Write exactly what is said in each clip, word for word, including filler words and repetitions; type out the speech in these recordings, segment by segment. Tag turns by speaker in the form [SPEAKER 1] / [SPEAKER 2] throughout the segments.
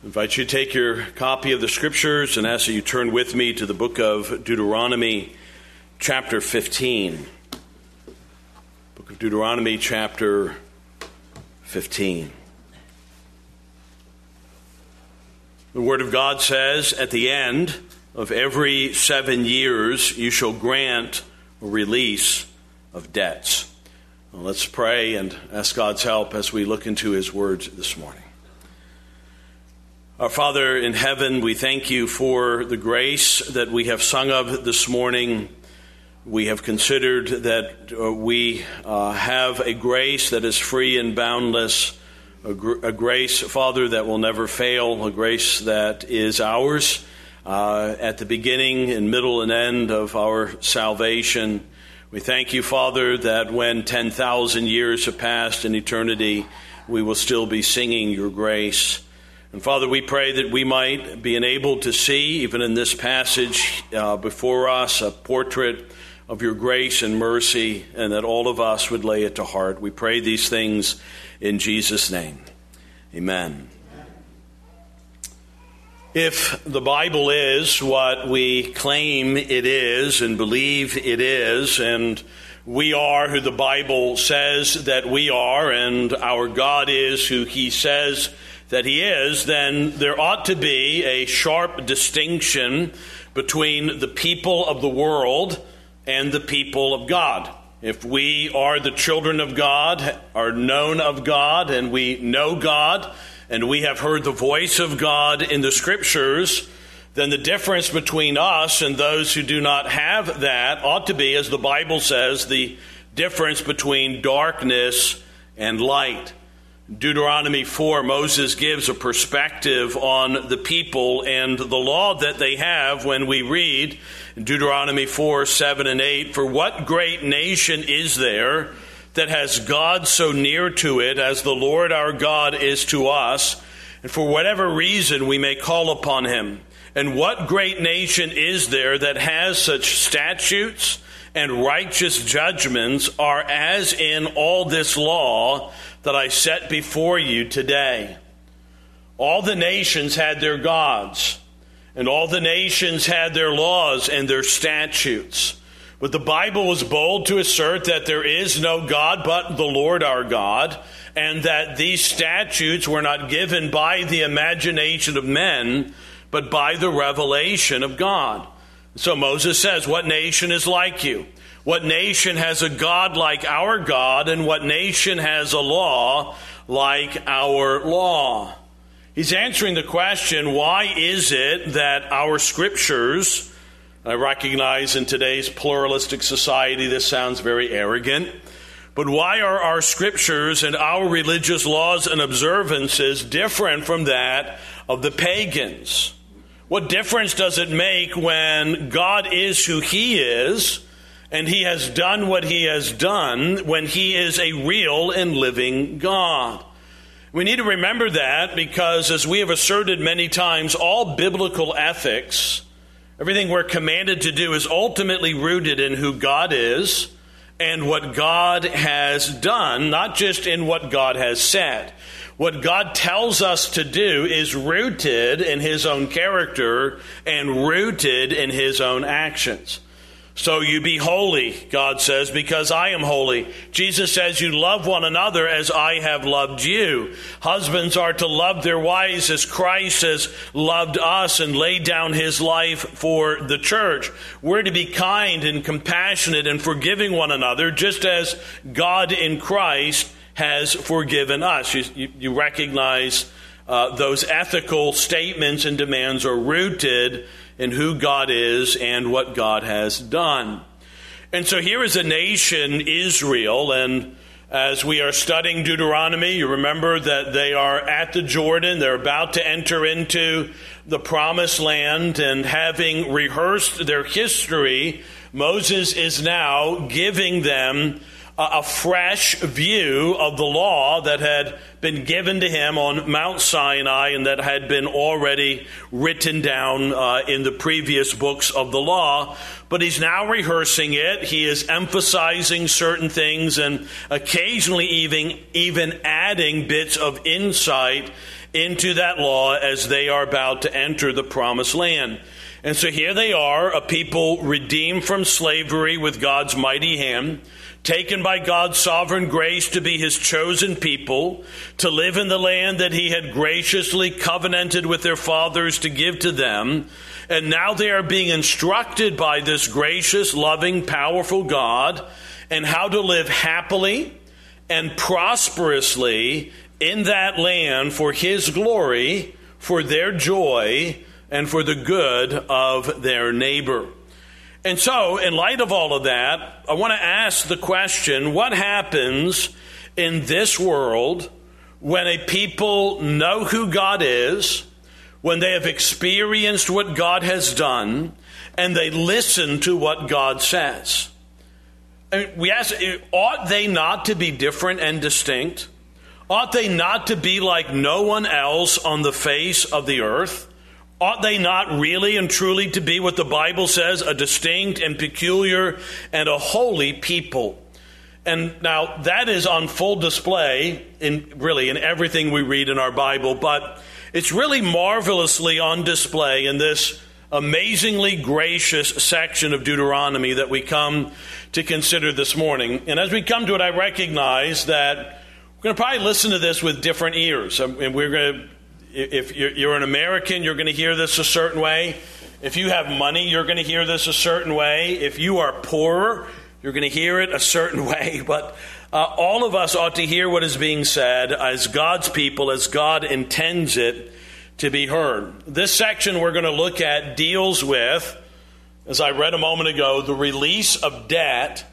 [SPEAKER 1] I invite you to take your copy of the Scriptures and ask that you turn with me to the book of Deuteronomy, chapter fifteen. Book of Deuteronomy, chapter fifteen. The Word of God says, at the end of every seven years, you shall grant a release of debts. Well, let's pray and ask God's help as we look into His words this morning. Our Father in heaven, we thank you for the grace that we have sung of this morning. We have considered that uh, we uh, have a grace that is free and boundless, a, gr- a grace, Father, that will never fail, a grace that is ours uh, at the beginning and middle and end of our salvation. We thank you, Father, that when ten thousand years have passed in eternity, we will still be singing your grace. And Father, we pray that we might be enabled to see, even in this passage uh, before us, a portrait of your grace and mercy, and that all of us would lay it to heart. We pray these things in Jesus' name. Amen. If the Bible is what we claim it is and believe it is, and we are who the Bible says that we are, and our God is who He says that He is, then there ought to be a sharp distinction between the people of the world and the people of God. If we are the children of God, are known of God, and we know God, and we have heard the voice of God in the Scriptures, then the difference between us and those who do not have that ought to be, as the Bible says, the difference between darkness and light. Deuteronomy four, Moses gives a perspective on the people and the law that they have when we read Deuteronomy four, seven, and eight, for what great nation is there that has God so near to it as the Lord our God is to us, and for whatever reason we may call upon Him? And what great nation is there that has such statutes and righteous judgments are as in all this law that I set before you today? All the nations had their gods, and all the nations had their laws and their statutes. But the Bible was bold to assert that there is no God but the Lord our God, and that these statutes were not given by the imagination of men, but by the revelation of God. So Moses says, what nation is like you? What nation has a God like our God, and what nation has a law like our law? He's answering the question, why is it that our Scriptures, I recognize in today's pluralistic society this sounds very arrogant, but why are our Scriptures and our religious laws and observances different from that of the pagans? What difference does it make when God is who He is, and He has done what He has done, when He is a real and living God? We need to remember that because, as we have asserted many times, all biblical ethics, everything we're commanded to do, is ultimately rooted in who God is and what God has done, not just in what God has said. What God tells us to do is rooted in His own character and rooted in His own actions. So you be holy, God says, because I am holy. Jesus says you love one another as I have loved you. Husbands are to love their wives as Christ has loved us and laid down His life for the church. We're to be kind and compassionate and forgiving one another, just as God in Christ has forgiven us. You, you, you recognize uh, those ethical statements and demands are rooted in who God is and what God has done. And so here is a nation, Israel, and as we are studying Deuteronomy, you remember that they are at the Jordan. They're about to enter into the promised land, and having rehearsed their history, Moses is now giving them a fresh view of the law that had been given to him on Mount Sinai and that had been already written down uh, in the previous books of the law. But he's now rehearsing it. He is emphasizing certain things and occasionally even, even adding bits of insight into that law as they are about to enter the promised land. And so here they are, a people redeemed from slavery with God's mighty hand, taken by God's sovereign grace to be his chosen people, to live in the land that he had graciously covenanted with their fathers to give to them. And now they are being instructed by this gracious, loving, powerful God and how to live happily and prosperously in that land for his glory, for their joy, and for the good of their neighbor. And so, in light of all of that, I want to ask the question, what happens in this world when a people know who God is, when they have experienced what God has done, and they listen to what God says? I mean, we ask, ought they not to be different and distinct? Ought they not to be like no one else on the face of the earth? Ought they not really and truly to be what the Bible says, a distinct and peculiar and a holy people? And now that is on full display in really in everything we read in our Bible, but it's really marvelously on display in this amazingly gracious section of Deuteronomy that we come to consider this morning. And as we come to it, I recognize that we're going to probably listen to this with different ears. And we're going to If you're an American, you're going to hear this a certain way. If you have money, you're going to hear this a certain way. If you are poorer, you're going to hear it a certain way. But uh, all of us ought to hear what is being said as God's people, as God intends it to be heard. This section we're going to look at deals with, as I read a moment ago, the release of debt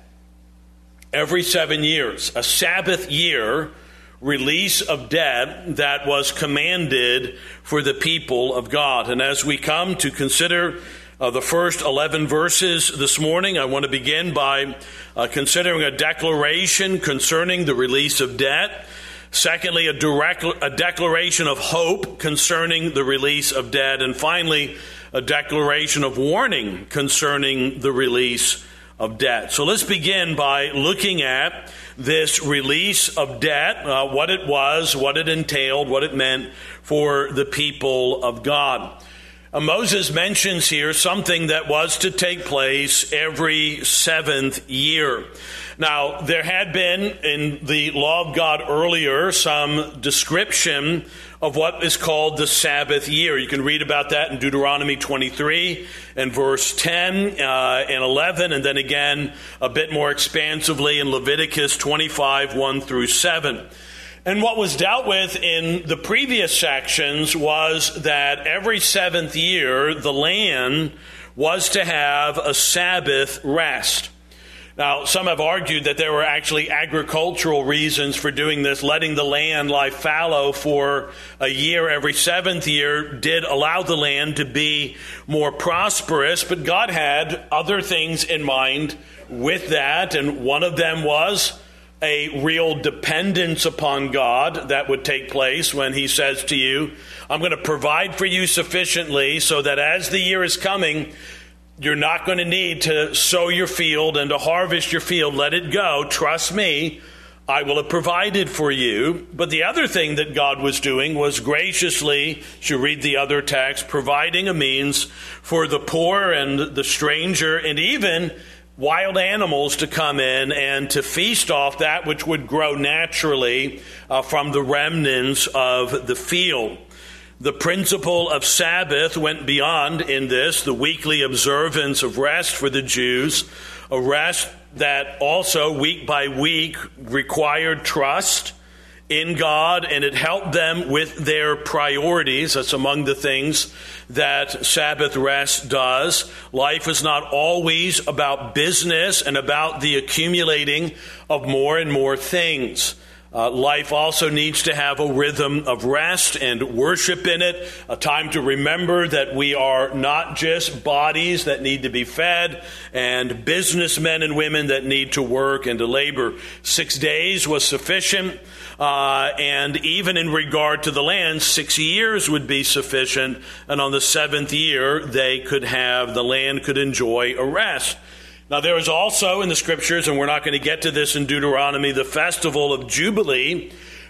[SPEAKER 1] every seven years. A Sabbath year release of debt that was commanded for the people of God. And as we come to consider uh, the first eleven verses this morning, I want to begin by uh, considering a declaration concerning the release of debt. Secondly, a, direct, a declaration of hope concerning the release of debt. And finally, a declaration of warning concerning the release of debt. So let's begin by looking at this release of debt, uh, what it was, what it entailed, what it meant for the people of God. Uh, Moses mentions here something that was to take place every seventh year. Now, there had been in the law of God earlier some description of what is called the Sabbath year. You can read about that in Deuteronomy twenty-three and verse ten uh, and eleven, and then again a bit more expansively in Leviticus twenty-five, one through seven. And what was dealt with in the previous sections was that every seventh year the land was to have a Sabbath rest. Now, some have argued that there were actually agricultural reasons for doing this. Letting the land lie fallow for a year every seventh year did allow the land to be more prosperous, but God had other things in mind with that, and one of them was a real dependence upon God that would take place when he says to you, I'm going to provide for you sufficiently so that as the year is coming, you're not going to need to sow your field and to harvest your field. Let it go. Trust me, I will have provided for you. But the other thing that God was doing was graciously, as you read the other text, providing a means for the poor and the stranger and even wild animals to come in and to feast off that which would grow naturally uh, from the remnants of the field. The principle of Sabbath went beyond in this, the weekly observance of rest for the Jews, a rest that also week by week required trust in God, and it helped them with their priorities. That's among the things that Sabbath rest does. Life is not always about business and about the accumulating of more and more things. Uh, life also needs to have a rhythm of rest and worship in it, a time to remember that we are not just bodies that need to be fed and businessmen and women that need to work and to labor. Six days was sufficient, uh, and even in regard to the land, six years would be sufficient, and on the seventh year, they could have, the land could enjoy a rest. Now, there is also in the Scriptures, and we're not going to get to this in Deuteronomy, the festival of Jubilee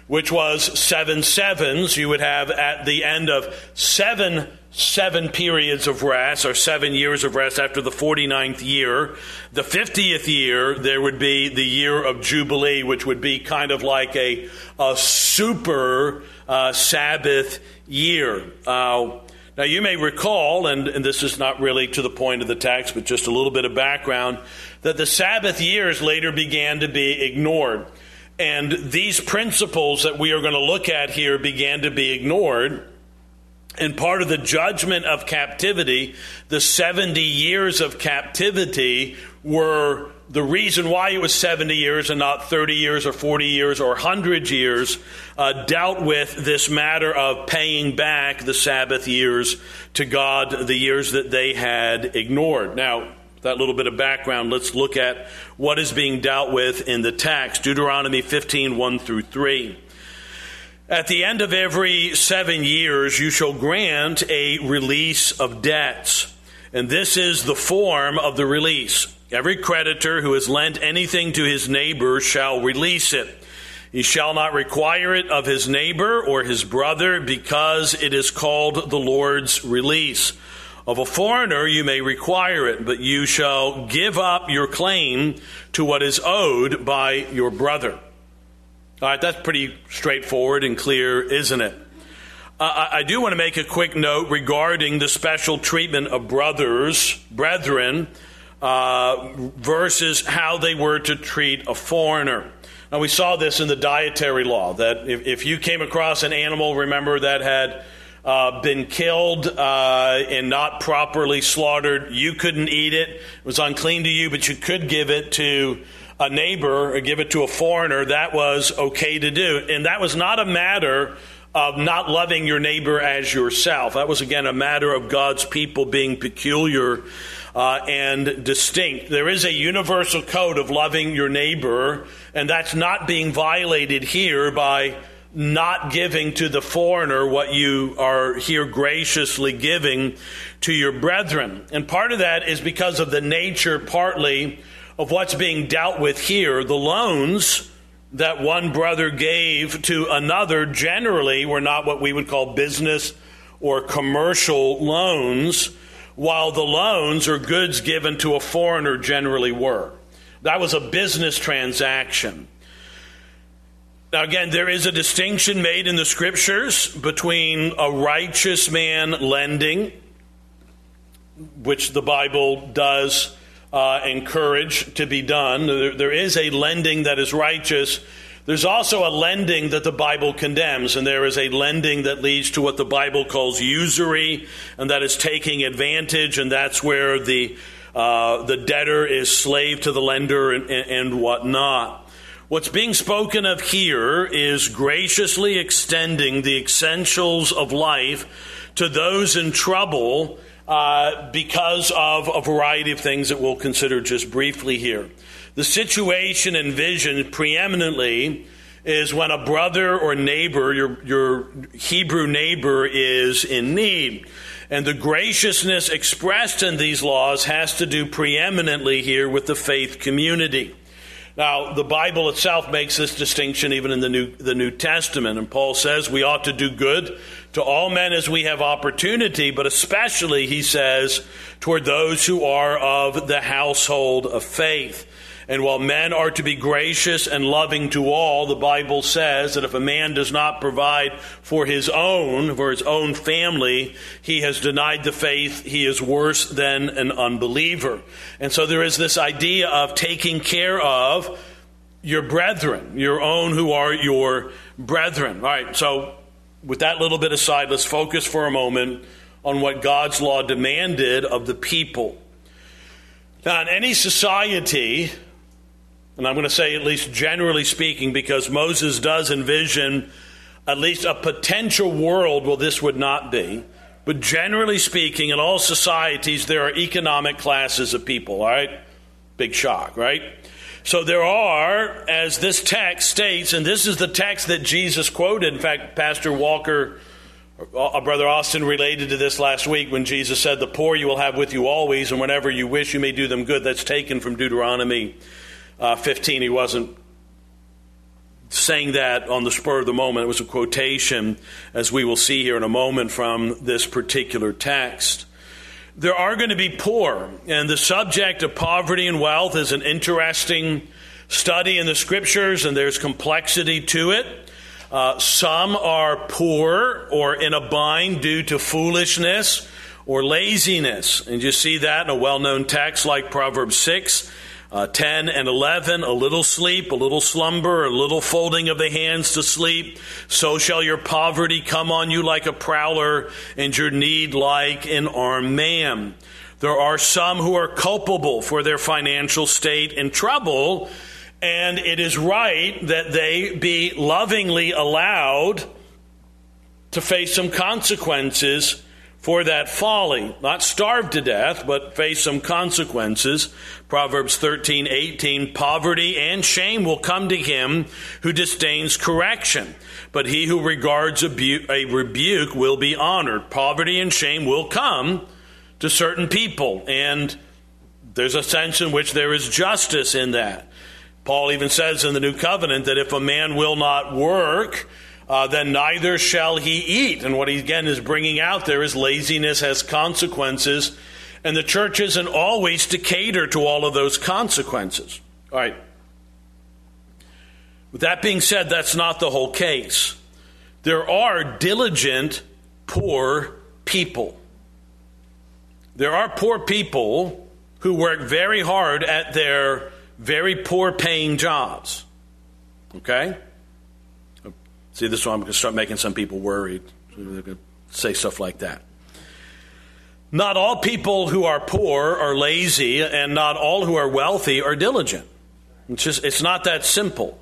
[SPEAKER 1] which was seven sevens. You would have at the end of seven seven periods of rest, or seven years of rest after the forty-ninth year. The fiftieth year, there would be the year of Jubilee, which would be kind of like a, a super uh, Sabbath year. Uh, now, you may recall, and, and this is not really to the point of the text, but just a little bit of background, that the Sabbath years later began to be ignored. And these principles that we are going to look at here began to be ignored. And part of the judgment of captivity, the seventy years of captivity, were the reason why it was seventy years and not thirty years or forty years or one hundred years, uh, dealt with this matter of paying back the Sabbath years to God, the years that they had ignored. Now, that little bit of background, let's look at what is being dealt with in the text. Deuteronomy fifteen, one through three. At the end of every seven years, you shall grant a release of debts. And this is the form of the release. Every creditor who has lent anything to his neighbor shall release it. He shall not require it of his neighbor or his brother, because it is called the Lord's release. Of a foreigner you may require it, but you shall give up your claim to what is owed by your brother. All right, that's pretty straightforward and clear, isn't it? Uh, I, I do want to make a quick note regarding the special treatment of brothers, brethren, uh, versus how they were to treat a foreigner. Now, we saw this in the dietary law, that if, if you came across an animal, remember, that had uh, been killed uh, and not properly slaughtered, you couldn't eat it. It was unclean to you, but you could give it to a neighbor or give it to a foreigner. That was okay to do. And that was not a matter of not loving your neighbor as yourself. That was, again, a matter of God's people being peculiar uh, and distinct. There is a universal code of loving your neighbor, and that's not being violated here by not giving to the foreigner what you are here graciously giving to your brethren. And part of that is because of the nature, partly, of what's being dealt with here. The loans that one brother gave to another generally were not what we would call business or commercial loans, while the loans or goods given to a foreigner generally were. That was a business transaction. Now, again, there is a distinction made in the Scriptures between a righteous man lending, which the Bible does Uh, encourage to be done. There, there is a lending that is righteous. There's also a lending that the Bible condemns, and there is a lending that leads to what the Bible calls usury, and that is taking advantage, and that's where the uh, the debtor is slave to the lender and, and, and whatnot. What's being spoken of here is graciously extending the essentials of life to those in trouble Uh, because of a variety of things that we'll consider just briefly here. The situation envisioned preeminently is when a brother or neighbor, your, your Hebrew neighbor, is in need. And the graciousness expressed in these laws has to do preeminently here with the faith community. Now, the Bible itself makes this distinction even in the New, the New Testament. And Paul says we ought to do good to all men as we have opportunity, but especially, he says, toward those who are of the household of faith. And while men are to be gracious and loving to all, the Bible says that if a man does not provide for his own, for his own family, he has denied the faith. He is worse than an unbeliever. And so there is this idea of taking care of your brethren, your own who are your brethren. All right, so with that little bit aside, let's focus for a moment on what God's law demanded of the people. Now, in any society, and I'm going to say at least generally speaking, because Moses does envision at least a potential world where this would not be, but generally speaking, in all societies, there are economic classes of people, all right? Big shock, right? So there are, as this text states, and this is the text that Jesus quoted. In fact, Pastor Walker, uh, Brother Austin related to this last week when Jesus said, "The poor you will have with you always, and whenever you wish you may do them good." That's taken from Deuteronomy uh, fifteen. He wasn't saying that on the spur of the moment. It was a quotation, as we will see here in a moment, from this particular text. There are going to be poor, and the subject of poverty and wealth is an interesting study in the Scriptures, and there's complexity to it. Uh, some are poor or in a bind due to foolishness or laziness. And you see that in a well-known text like Proverbs six, uh, ten and eleven. A little sleep, a little slumber, a little folding of the hands to sleep. So shall your poverty come on you like a prowler, and your need like an armed man. There are some who are culpable for their financial state and trouble, and it is right that they be lovingly allowed to face some consequences for that folly. Not starve to death, but face some consequences. Proverbs thirteen eighteen, poverty and shame will come to him who disdains correction, but he who regards a, bu- a rebuke will be honored. Poverty and shame will come to certain people, and there's a sense in which there is justice in that. Paul even says in the New Covenant that if a man will not work, uh, then neither shall he eat. And what he again is bringing out there is laziness has consequences, and the church isn't always to cater to all of those consequences. All right. With that being said, that's not the whole case. There are diligent, poor people. There are poor people who work very hard at their very poor paying jobs. Okay? See, this is why I'm going to start making some people worried. They're going to say stuff like that. Not all people who are poor are lazy, and not all who are wealthy are diligent. It's just, it's not that simple.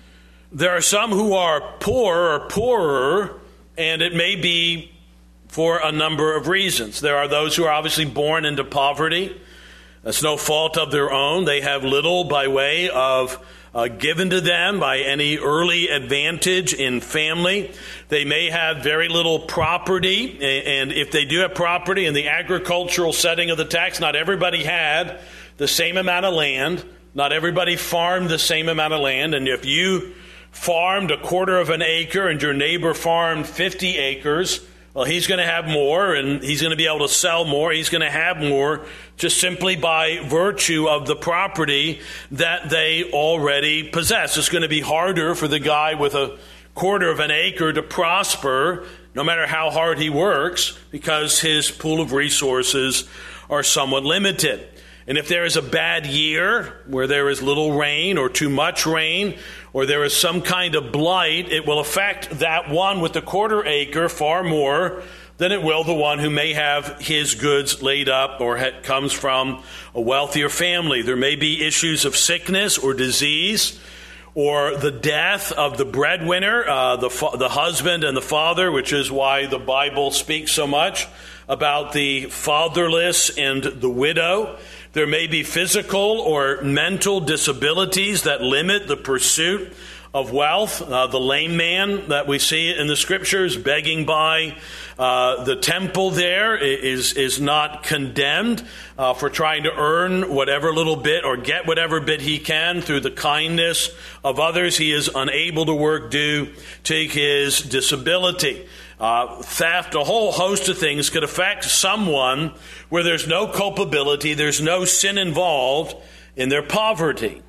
[SPEAKER 1] There are some who are poor or poorer, and it may be for a number of reasons. There are those who are obviously born into poverty. That's no fault of their own. They have little by way of uh, given to them by any early advantage in family. They may have very little property, and if they do have property in the agricultural setting of the text, not everybody had the same amount of land. Not everybody farmed the same amount of land, and if you farmed a quarter of an acre and your neighbor farmed fifty acres, well, he's going to have more, and he's going to be able to sell more. He's going to have more just simply by virtue of the property that they already possess. It's going to be harder for the guy with a quarter of an acre to prosper, no matter how hard he works, because his pool of resources are somewhat limited. And if there is a bad year where there is little rain or too much rain, or there is some kind of blight, it will affect that one with the quarter acre far more than it will the one who may have his goods laid up or ha- comes from a wealthier family. There may be issues of sickness or disease, or the death of the breadwinner, uh, the fa- the husband and the father, which is why the Bible speaks so much about the fatherless and the widow. There may be physical or mental disabilities that limit the pursuit of wealth. Uh, the lame man that we see in the Scriptures begging by uh, the temple there is, is not condemned uh, for trying to earn whatever little bit or get whatever bit he can through the kindness of others. He is unable to work due to his disability. Uh, theft, a whole host of things could affect someone where there's no culpability, there's no sin involved in their poverty.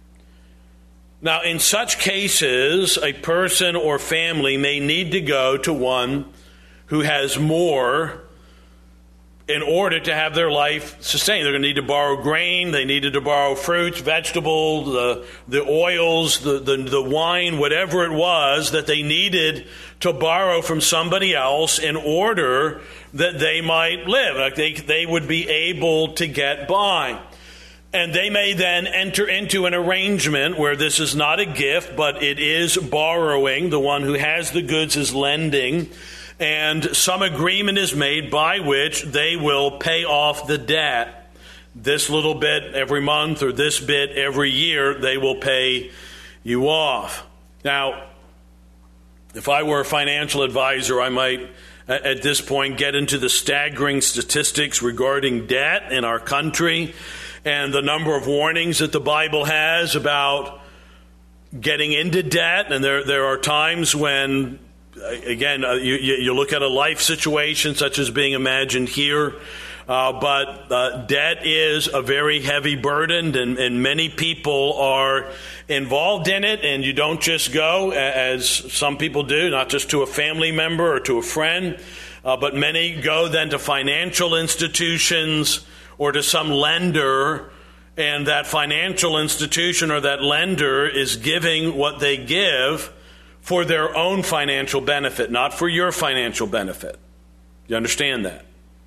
[SPEAKER 1] Now, in such cases, a person or family may need to go to one who has more in order to have their life sustained. They're going to need to borrow grain, they needed to borrow fruits, vegetables, the, the oils, the, the, the wine, whatever it was that they needed to borrow from somebody else in order that they might live. Like they, they would be able to get by. And they may then enter into an arrangement where this is not a gift, but it is borrowing. The one who has the goods is lending. And some agreement is made by which they will pay off the debt. This little bit every month or this bit every year, they will pay you off. Now, if I were a financial advisor, I might at this point get into the staggering statistics regarding debt in our country and the number of warnings that the Bible has about getting into debt, and there there are times when, again, uh, you, you look at a life situation such as being imagined here, uh, but uh, debt is a very heavy burden, and, and many people are involved in it, and you don't just go, as some people do, not just to a family member or to a friend, uh, but many go then to financial institutions or to some lender, and that financial institution or that lender is giving what they give for their own financial benefit, not for your financial benefit. You understand that?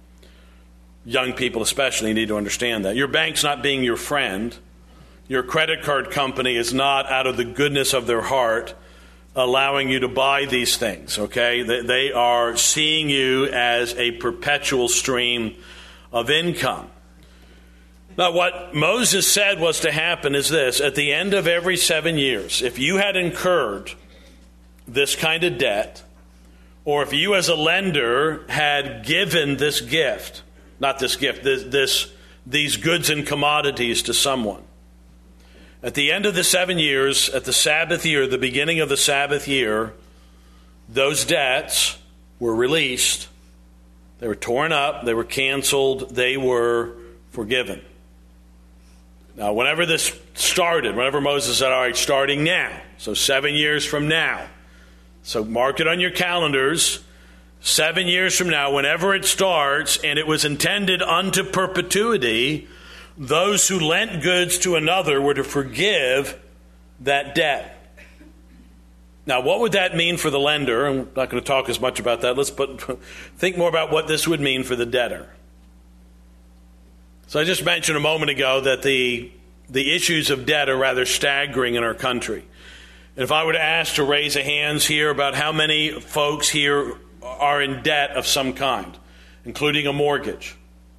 [SPEAKER 1] Young people especially need to understand that. Your bank's not being your friend. Your credit card company is not, out of the goodness of their heart, allowing you to buy these things, okay? They are seeing you as a perpetual stream of income. Now, what Moses said was to happen is this: at the end of every seven years, if you had incurred this kind of debt, or if you as a lender had given this gift, not this gift, this, this these goods and commodities to someone, at the end of the seven years, at the Sabbath year, the beginning of the Sabbath year, those debts were released. They were torn up, they were canceled, they were forgiven. Now, whenever this started, whenever Moses said, all right, starting now, so seven years from now, so mark it on your calendars, seven years from now, whenever it starts, and it was intended unto perpetuity, those who lent goods to another were to forgive that debt. Now, what would that mean for the lender? I'm not going to talk as much about that. Let's put, think more about what this would mean for the debtor. So I just mentioned a moment ago that the the issues of debt are rather staggering in our country. And if I were to ask to raise a hands here about how many folks here are in debt of some kind, including a mortgage.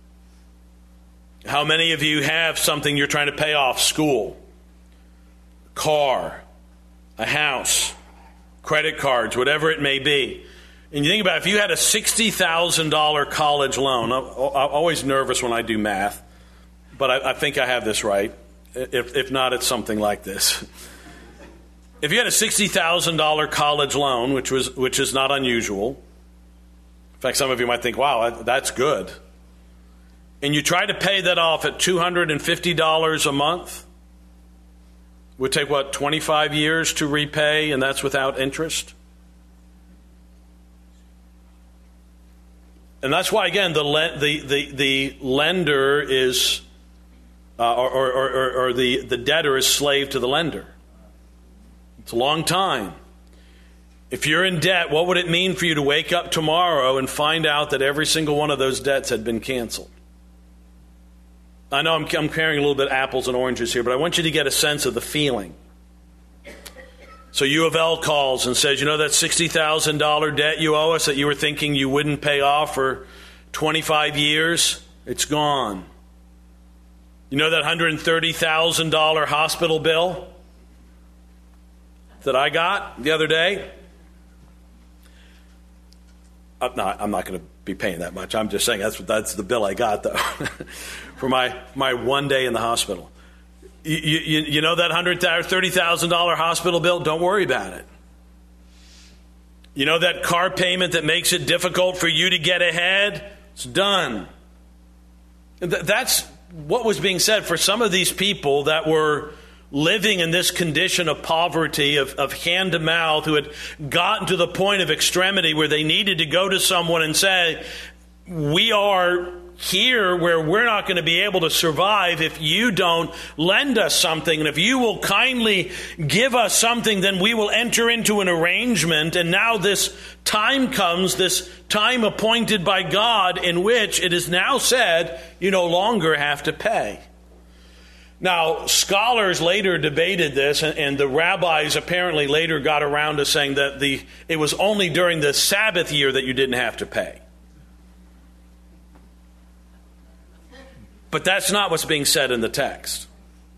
[SPEAKER 1] How many of you have something you're trying to pay off? School, car, a house, credit cards, whatever it may be. And you think about it, if you had a sixty thousand dollars college loan, I'm, I'm always nervous when I do math, but I, I think I have this right. If, if not, it's something like this. If you had a sixty thousand dollars college loan, which was which is not unusual, in fact, some of you might think, wow, that's good, and you try to pay that off at two hundred fifty dollars a month, it would take, what, twenty-five years to repay, and that's without interest? And that's why, again, the the the, the lender is, uh, or, or, or, or the, the debtor is slave to the lender. It's a long time. If you're in debt, what would it mean for you to wake up tomorrow and find out that every single one of those debts had been canceled? I know I'm, I'm comparing a little bit apples and oranges here, but I want you to get a sense of the feeling. So U of L calls and says, you know that sixty thousand dollars debt you owe us that you were thinking you wouldn't pay off for twenty-five years? It's gone. You know that one hundred thirty thousand dollars hospital bill that I got the other day? I'm not, I'm not going to be paying that much. I'm just saying that's that's the bill I got, though, for my, my one day in the hospital. You, you, you know that one hundred thirty thousand dollars hospital bill? Don't worry about it. You know that car payment that makes it difficult for you to get ahead? It's done. That's what was being said for some of these people that were living in this condition of poverty, of, of hand to mouth, who had gotten to the point of extremity where they needed to go to someone and say, we are here where we're not going to be able to survive if you don't lend us something. And if you will kindly give us something, then we will enter into an arrangement. And now this time comes, this time appointed by God, in which it is now said you no longer have to pay. Now, scholars later debated this, and, and the rabbis apparently later got around to saying that the it was only during the Sabbath year that you didn't have to pay. But that's not what's being said in the text.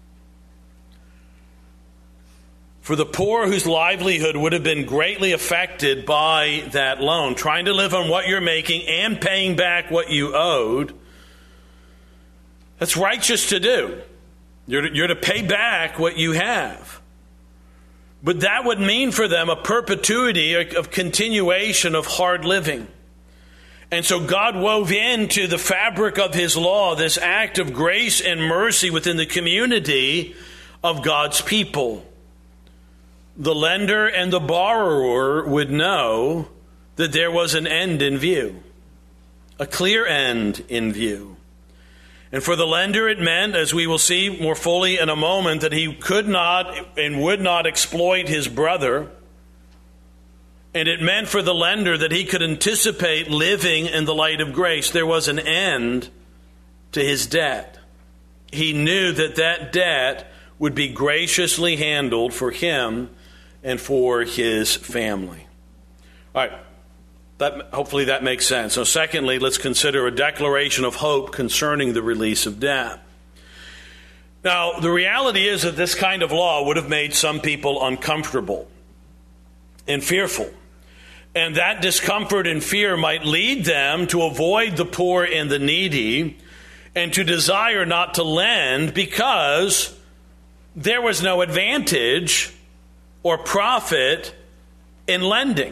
[SPEAKER 1] For the poor whose livelihood would have been greatly affected by that loan, trying to live on what you're making and paying back what you owed, that's righteous to do. You're to, you're to pay back what you have. But that would mean for them a perpetuity of continuation of hard living. And so God wove into the fabric of his law this act of grace and mercy within the community of God's people. The lender and the borrower would know that there was an end in view, a clear end in view. And for the lender, it meant, as we will see more fully in a moment, that he could not and would not exploit his brother. And it meant for the lender that he could anticipate living in the light of grace. There was an end to his debt. He knew that that debt would be graciously handled for him and for his family. All right. That, hopefully that makes sense. So secondly, let's consider a declaration of hope concerning the release of debt. Now, the reality is that this kind of law would have made some people uncomfortable and fearful. And that discomfort and fear might lead them to avoid the poor and the needy and to desire not to lend because there was no advantage or profit in lending.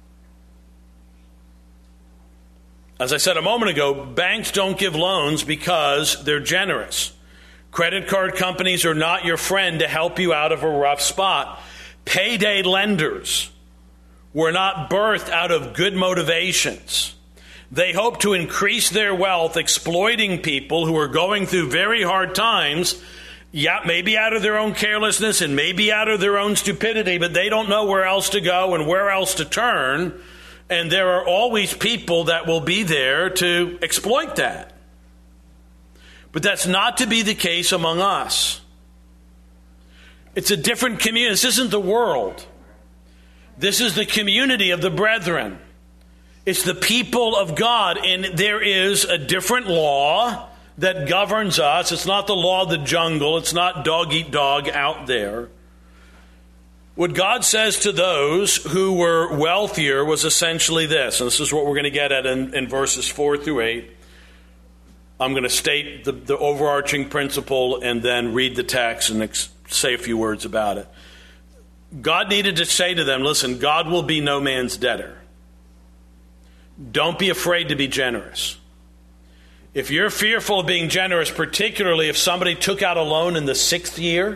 [SPEAKER 1] As I said a moment ago, banks don't give loans because they're generous. Credit card companies are not your friend to help you out of a rough spot. Payday lenders were not birthed out of good motivations. They hope to increase their wealth, exploiting people who are going through very hard times, yeah, maybe out of their own carelessness and maybe out of their own stupidity, but they don't know where else to go and where else to turn. And there are always people that will be there to exploit that. But that's not to be the case among us. It's a different community. This isn't the world. This is the community of the brethren. It's the people of God. And there is a different law that governs us. It's not the law of the jungle. It's not dog eat dog out there. What God says to those who were wealthier was essentially this, and this is what we're going to get at in, in verses four through eight. I'm going to state the, the overarching principle and then read the text and ex- say a few words about it. God needed to say to them, listen, God will be no man's debtor. Don't be afraid to be generous. If you're fearful of being generous, particularly if somebody took out a loan in the sixth year,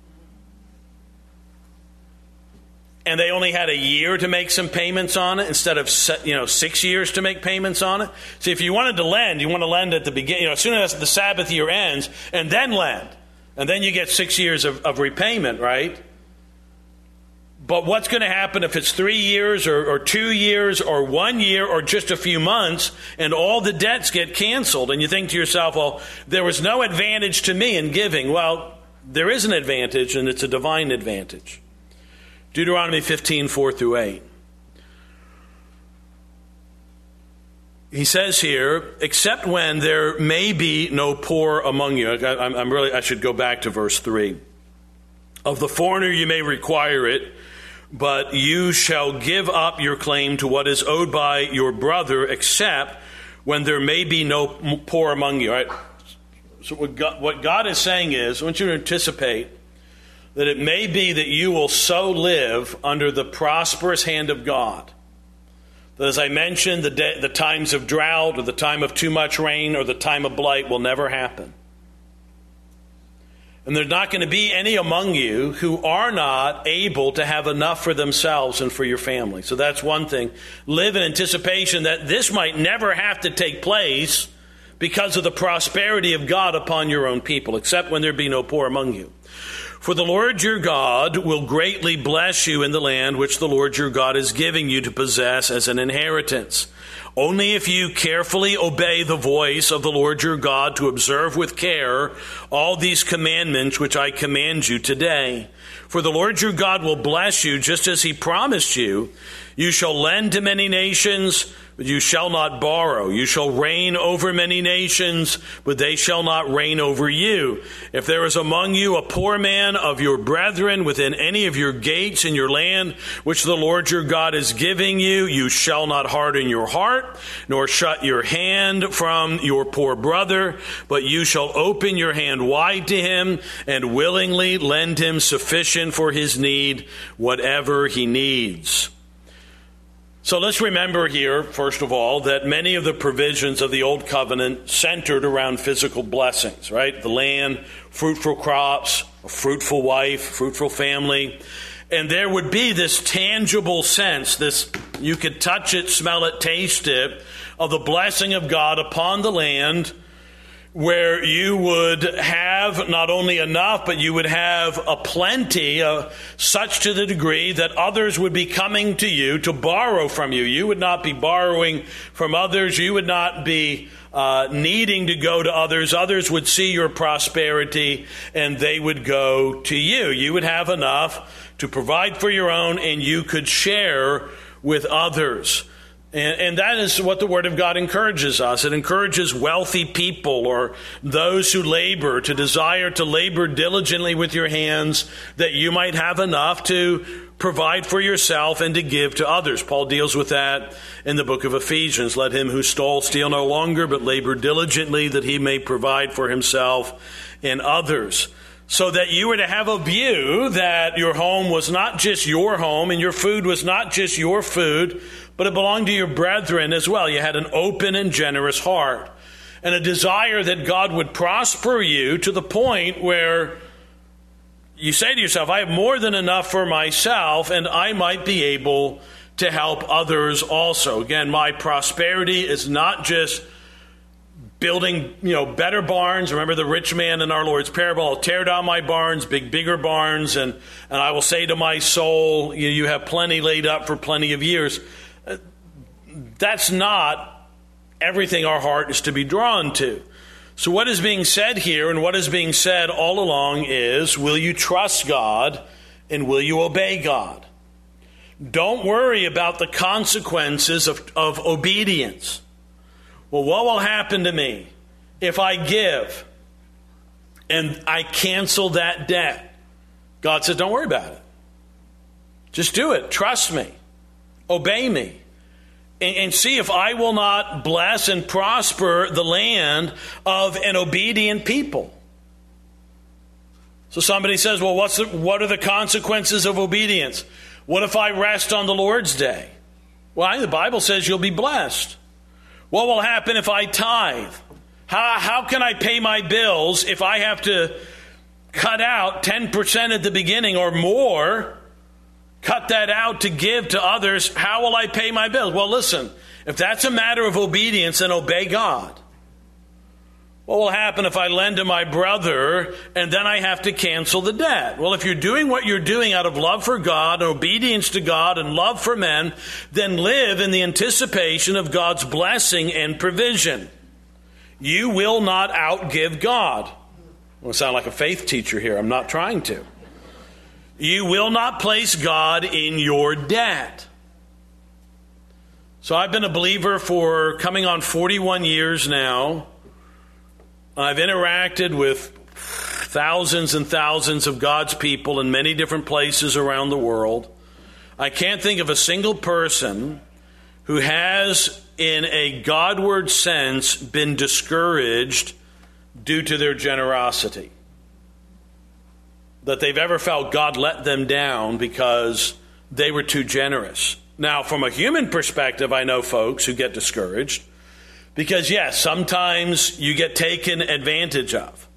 [SPEAKER 1] and they only had a year to make some payments on it instead of you know six years to make payments on it. See, if you wanted to lend, you want to lend at the beginning, you know, as soon as the Sabbath year ends, and then lend. And then you get six years of, of repayment, right? But what's going to happen if it's three years or, or two years or one year or just a few months and all the debts get canceled? And you think to yourself, well, there was no advantage to me in giving. Well, there is an advantage, and it's a divine advantage. Deuteronomy fifteen, four through eight. He says here, except when there may be no poor among you. I, I'm really, I should go back to verse three. Of the foreigner you may require it, but you shall give up your claim to what is owed by your brother, except when there may be no poor among you. Right? So what God, what God is saying is, I want you to anticipate that it may be that you will so live under the prosperous hand of God that, as I mentioned, the, de- the times of drought or the time of too much rain or the time of blight will never happen. And there's not going to be any among you who are not able to have enough for themselves and for your family. So that's one thing. Live in anticipation that this might never have to take place because of the prosperity of God upon your own people, except when there be no poor among you. For the Lord your God will greatly bless you in the land which the Lord your God is giving you to possess as an inheritance. Only if you carefully obey the voice of the Lord your God to observe with care all these commandments which I command you today. For the Lord your God will bless you just as he promised you. You shall lend to many nations, but you shall not borrow. You shall reign over many nations, but they shall not reign over you. If there is among you a poor man of your brethren within any of your gates in your land, which the Lord your God is giving you, you shall not harden your heart, nor shut your hand from your poor brother, but you shall open your hand wide to him and willingly lend him sufficient for his need, whatever he needs. So let's remember here, first of all, that many of the provisions of the Old Covenant centered around physical blessings, right? The land, fruitful crops, a fruitful wife, fruitful family. And there would be this tangible sense, this, you could touch it, smell it, taste it, of the blessing of God upon the land, where you would have not only enough, but you would have a plenty, uh, such to the degree that others would be coming to you to borrow from you. You would not be borrowing from others. You would not be uh, needing to go to others. Others would see your prosperity and they would go to you. You would have enough to provide for your own, and you could share with others. And, and that is what the Word of God encourages us. It encourages wealthy people or those who labor to desire to labor diligently with your hands, that you might have enough to provide for yourself and to give to others. Paul deals with that in the book of Ephesians. Let him who stole steal no longer, but labor diligently that he may provide for himself and others. So that you were to have a view that your home was not just your home and your food was not just your food, but it belonged to your brethren as well. You had an open and generous heart and a desire that God would prosper you to the point where you say to yourself, I have more than enough for myself and I might be able to help others also. Again, my prosperity is not just building, you know, better barns. Remember the rich man in our Lord's parable. I'll tear down my barns, big, bigger barns, and, and I will say to my soul, you, you have plenty laid up for plenty of years. That's not everything our heart is to be drawn to. So what is being said here and what is being said all along is, will you trust God and will you obey God? Don't worry about the consequences of, of obedience. Well, what will happen to me if I give and I cancel that debt? God says, don't worry about it. Just do it. Trust me. Obey me. And, and see if I will not bless and prosper the land of an obedient people. So somebody says, well, what's the, what are the consequences of obedience? What if I rest on the Lord's day? Well, the Bible says you'll be blessed. What will happen if I tithe? How, how can I pay my bills if I have to cut out ten percent at the beginning or more, cut that out to give to others? How will I pay my bills? Well, listen, if that's a matter of obedience, then obey God. What will happen if I lend to my brother and then I have to cancel the debt? Well, if you're doing what you're doing out of love for God, obedience to God, and love for men, then live in the anticipation of God's blessing and provision. You will not outgive God. I sound like a faith teacher here. I'm not trying to. You will not place God in your debt. So I've been a believer for coming on forty-one years now. I've interacted with thousands and thousands of God's people in many different places around the world. I can't think of a single person who has, in a Godward sense, been discouraged due to their generosity. That they've ever felt God let them down because they were too generous. Now, from a human perspective, I know folks who get discouraged. Because, yes, sometimes you get taken advantage of.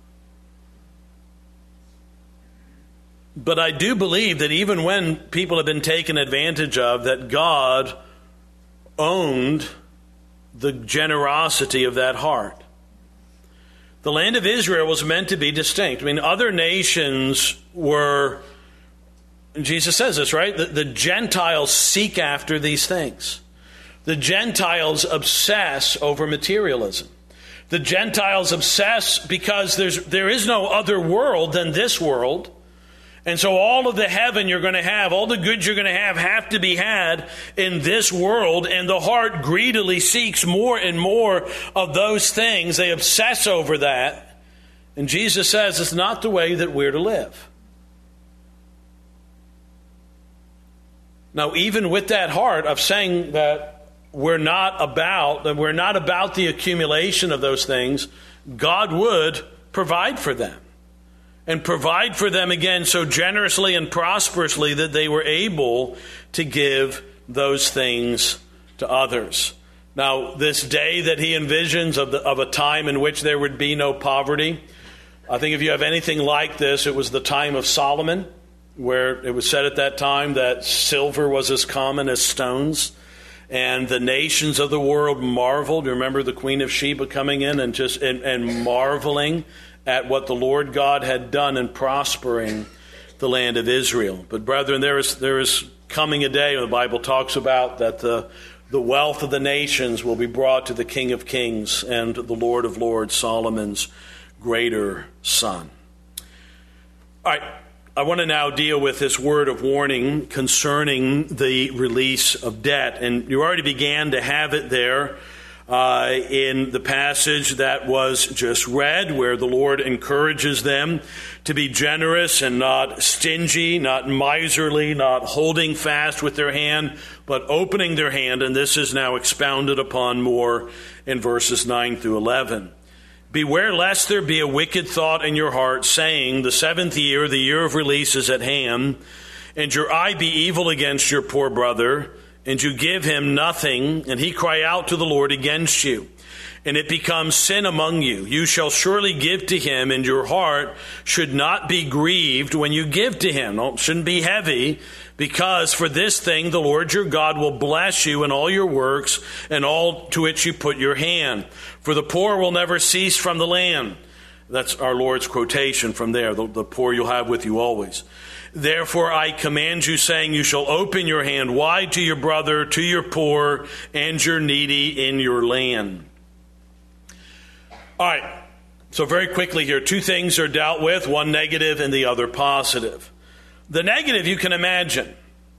[SPEAKER 1] But I do believe that even when people have been taken advantage of, that God owned the generosity of that heart. The land of Israel was meant to be distinct. I mean, other nations were, Jesus says this, right? The, the Gentiles seek after these things. The Gentiles obsess over materialism. The Gentiles obsess because there's there is no other world than this world. And so all of the heaven you're going to have, all the goods you're going to have, have to be had in this world. And the heart greedily seeks more and more of those things. They obsess over that. And Jesus says it's not the way that we're to live. Now, even with that heart of saying that we're not about, that we're not about the accumulation of those things, God would provide for them. And provide for them again so generously and prosperously that they were able to give those things to others. Now, this day that he envisions of, the, of a time in which there would be no poverty, I think if you have anything like this, it was the time of Solomon, where it was said at that time that silver was as common as stones. And the nations of the world marveled. You remember the Queen of Sheba coming in and just and, and marveling at what the Lord God had done in prospering the land of Israel. But brethren, there is there is coming a day, the Bible talks about, that the, the wealth of the nations will be brought to the King of Kings and the Lord of Lords, Solomon's greater son. All right, I want to now deal with this word of warning concerning the release of debt. And you already began to have it there Uh, in the passage that was just read, where the Lord encourages them to be generous and not stingy, not miserly, not holding fast with their hand, but opening their hand. And this is now expounded upon more in verses nine through eleven. Beware lest there be a wicked thought in your heart, saying, the seventh year, the year of release, is at hand, and your eye be evil against your poor brother, and you give him nothing, and he cry out to the Lord against you, and it becomes sin among you. You shall surely give to him, and your heart should not be grieved when you give to him. It shouldn't be heavy, because for this thing the Lord your God will bless you in all your works and all to which you put your hand. For the poor will never cease from the land. That's our Lord's quotation from there. The, the poor you'll have with you always. Therefore I command you, saying, you shall open your hand wide to your brother, to your poor, and your needy in your land. All right. So very quickly here, two things are dealt with, one negative and the other positive. The negative you can imagine.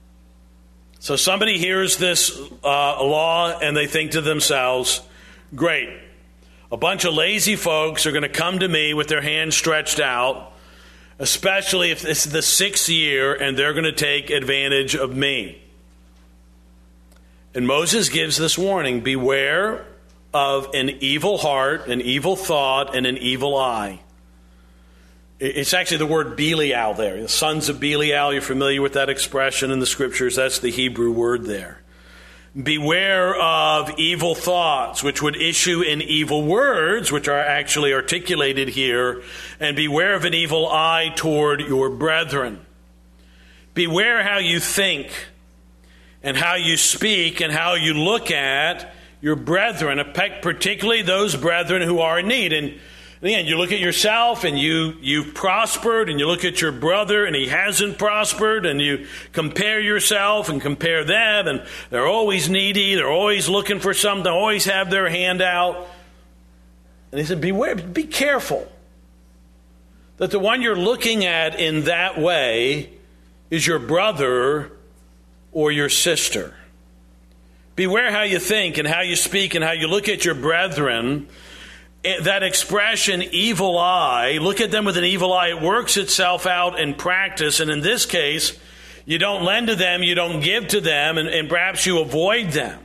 [SPEAKER 1] So somebody hears this uh, law and they think to themselves, great, a bunch of lazy folks are going to come to me with their hands stretched out, especially if it's the sixth year and they're going to take advantage of me. And Moses gives this warning, beware of an evil heart, an evil thought, and an evil eye. It's actually the word Belial there. The sons of Belial, you're familiar with that expression in the scriptures. That's the Hebrew word there. Beware of evil thoughts, which would issue in evil words, which are actually articulated here. And beware of an evil eye toward your brethren. Beware how you think and how you speak and how you look at your brethren, particularly those brethren who are in need. And again, you look at yourself and you, you've prospered, and you look at your brother and he hasn't prospered, and you compare yourself and compare them, and they're always needy, they're always looking for something, they always have their hand out. And he said, beware, be careful that the one you're looking at in that way is your brother or your sister. Beware how you think and how you speak and how you look at your brethren. That expression, evil eye, look at them with an evil eye, it works itself out in practice. And in this case, you don't lend to them, you don't give to them, and, and perhaps you avoid them.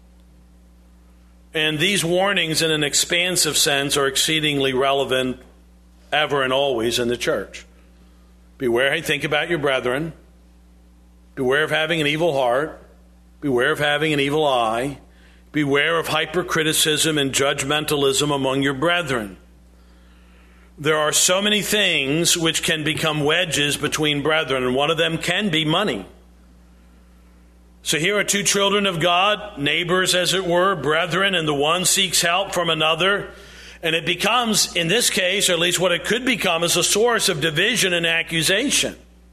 [SPEAKER 1] And these warnings, in an expansive sense, are exceedingly relevant ever and always in the church. Beware how you think about your brethren. Beware of having an evil heart. Beware of having an evil eye. Beware of hypercriticism and judgmentalism among your brethren. There are so many things which can become wedges between brethren, and one of them can be money. So here are two children of God, neighbors as it were, brethren, and the one seeks help from another. And it becomes, in this case, or at least what it could become, is a source of division and accusation.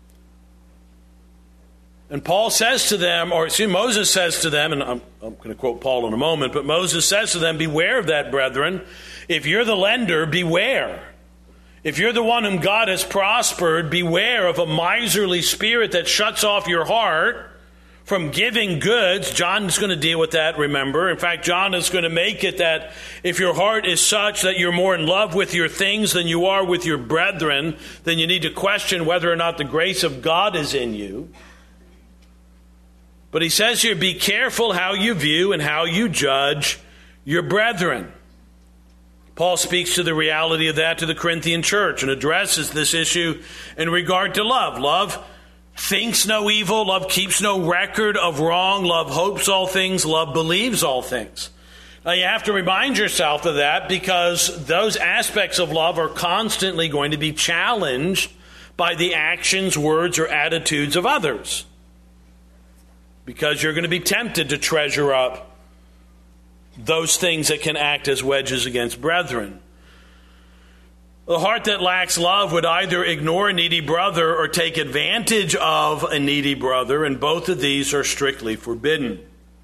[SPEAKER 1] And Paul says to them, or see, Moses says to them, and I'm, I'm going to quote Paul in a moment, but Moses says to them, beware of that, brethren. If you're the lender, beware. If you're the one whom God has prospered, beware of a miserly spirit that shuts off your heart from giving goods. John is going to deal with that, remember. In fact, John is going to make it that if your heart is such that you're more in love with your things than you are with your brethren, then you need to question whether or not the grace of God is in you. But he says here, be careful how you view and how you judge your brethren. Paul speaks to the reality of that to the Corinthian church and addresses this issue in regard to love. Love thinks no evil. Love keeps no record of wrong. Love hopes all things. Love believes all things. Now you have to remind yourself of that because those aspects of love are constantly going to be challenged by the actions, words, or attitudes of others. Because you're going to be tempted to treasure up those things that can act as wedges against brethren. The heart that lacks love would either ignore a needy brother or take advantage of a needy brother, and both of these are strictly forbidden.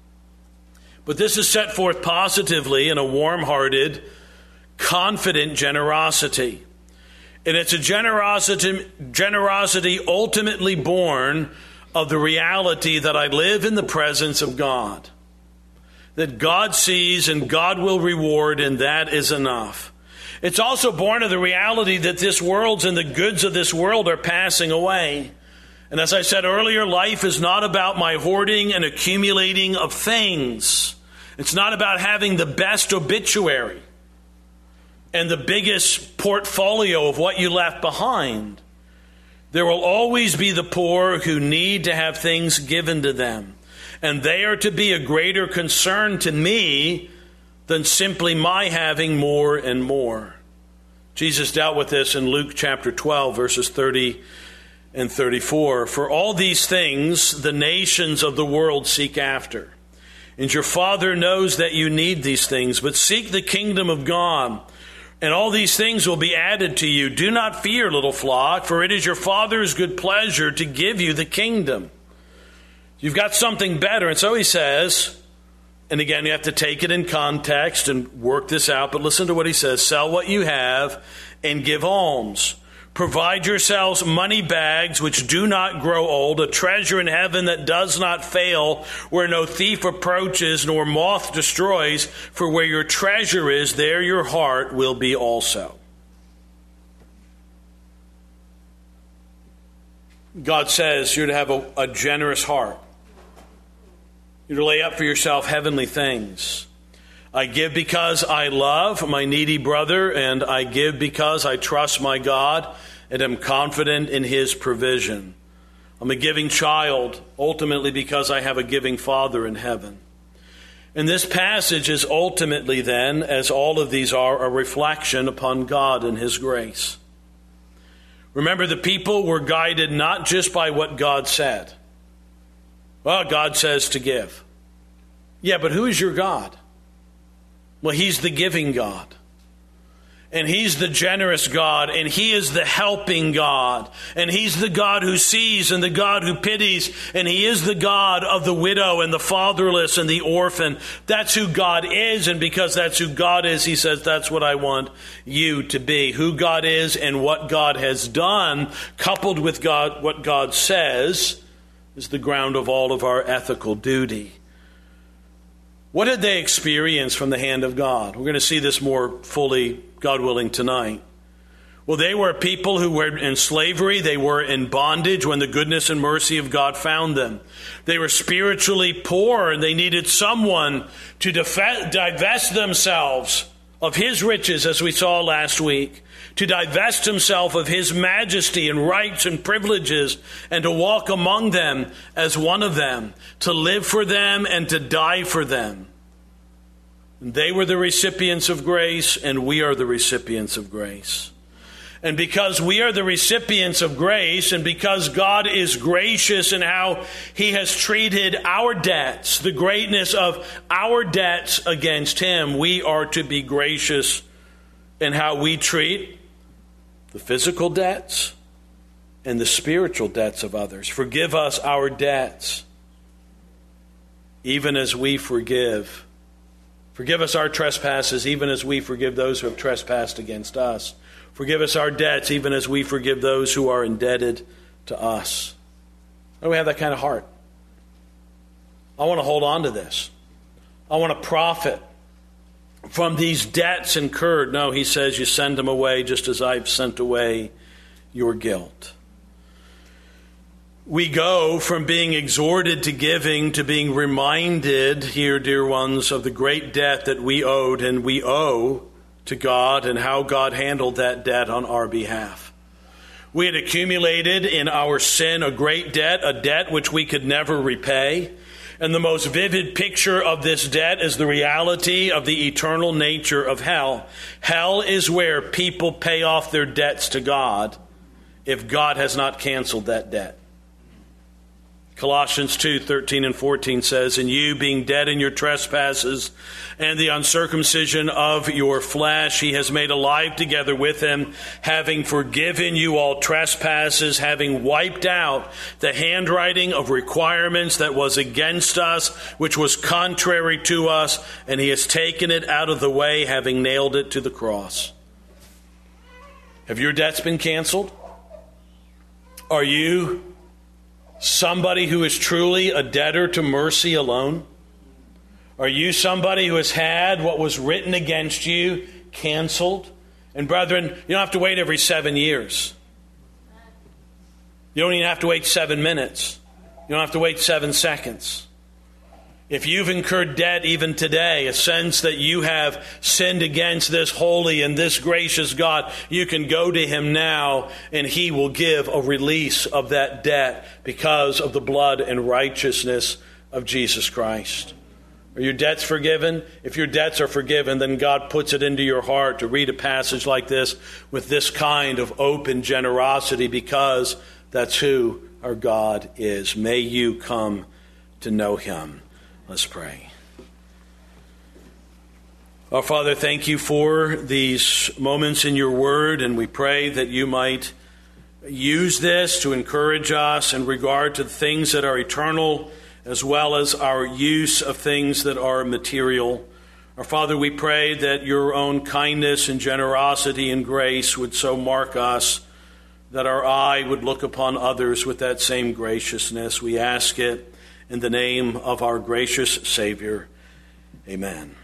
[SPEAKER 1] But this is set forth positively in a warm-hearted, confident generosity. And it's a generosity, generosity ultimately born of the reality that I live in the presence of God. That God sees and God will reward, and that is enough. It's also born of the reality that this world's and the goods of this world are passing away. And as I said earlier, life is not about my hoarding and accumulating of things. It's not about having the best obituary and the biggest portfolio of what you left behind. There will always be the poor who need to have things given to them. And they are to be a greater concern to me than simply my having more and more. Jesus dealt with this in Luke chapter twelve, verses thirty and thirty-four. For all these things the nations of the world seek after. And your Father knows that you need these things, but seek the kingdom of God, and all these things will be added to you. Do not fear, little flock, for it is your Father's good pleasure to give you the kingdom. You've got something better. And so he says, and again, you have to take it in context and work this out, but listen to what he says. Sell what you have and give alms. Provide yourselves money bags which do not grow old, a treasure in heaven that does not fail, where no thief approaches nor moth destroys, for where your treasure is, there your heart will be also. God says you're to have a, a generous heart. You're to lay up for yourself heavenly things. I give because I love my needy brother, and I give because I trust my God and am confident in his provision. I'm a giving child, ultimately because I have a giving Father in heaven. And this passage is ultimately then, as all of these are, a reflection upon God and his grace. Remember, the people were guided not just by what God said. Well, God says to give. Yeah, but who is your God? Well, he's the giving God. And he's the generous God. And he is the helping God. And he's the God who sees and the God who pities. And he is the God of the widow and the fatherless and the orphan. That's who God is. And because that's who God is, he says, that's what I want you to be. Who God is and what God has done, coupled with God, what God says, is the ground of all of our ethical duty. What did they experience from the hand of God? We're going to see this more fully, God willing, tonight. Well, they were people who were in slavery. They were in bondage when the goodness and mercy of God found them. They were spiritually poor, and they needed someone to def- divest themselves of his riches, as we saw last week, to divest himself of his majesty and rights and privileges, and to walk among them as one of them, to live for them and to die for them. And they were the recipients of grace, and we are the recipients of grace. And because we are the recipients of grace, and because God is gracious in how he has treated our debts, the greatness of our debts against him, we are to be gracious in how we treat the physical debts and the spiritual debts of others. Forgive us our debts, even as we forgive. Forgive us our trespasses, even as we forgive those who have trespassed against us. Forgive us our debts, even as we forgive those who are indebted to us. Why do we have that kind of heart? I want to hold on to this. I want to profit from these debts incurred. No, he says, you send them away just as I've sent away your guilt. We go from being exhorted to giving to being reminded here, dear ones, of the great debt that we owed and we owe to God and how God handled that debt on our behalf. We had accumulated in our sin a great debt, a debt which we could never repay. And the most vivid picture of this debt is the reality of the eternal nature of hell. Hell is where people pay off their debts to God if God has not canceled that debt. Colossians two, thirteen and fourteen says, and you being dead in your trespasses and the uncircumcision of your flesh, he has made alive together with him, having forgiven you all trespasses, having wiped out the handwriting of requirements that was against us, which was contrary to us, and he has taken it out of the way, having nailed it to the cross. Have your debts been canceled? Are you somebody who is truly a debtor to mercy alone? Are you somebody who has had what was written against you canceled? And brethren, you don't have to wait every seven years. You don't even have to wait seven minutes. You don't have to wait seven seconds. If you've incurred debt even today, a sense that you have sinned against this holy and this gracious God, you can go to him now and he will give a release of that debt because of the blood and righteousness of Jesus Christ. Are your debts forgiven? If your debts are forgiven, then God puts it into your heart to read a passage like this with this kind of open generosity because that's who our God is. May you come to know him. Let's pray. Our Father, thank you for these moments in your word, and we pray that you might use this to encourage us in regard to the things that are eternal, as well as our use of things that are material. Our Father, we pray that your own kindness and generosity and grace would so mark us that our eye would look upon others with that same graciousness. We ask it in the name of our gracious Savior. Amen.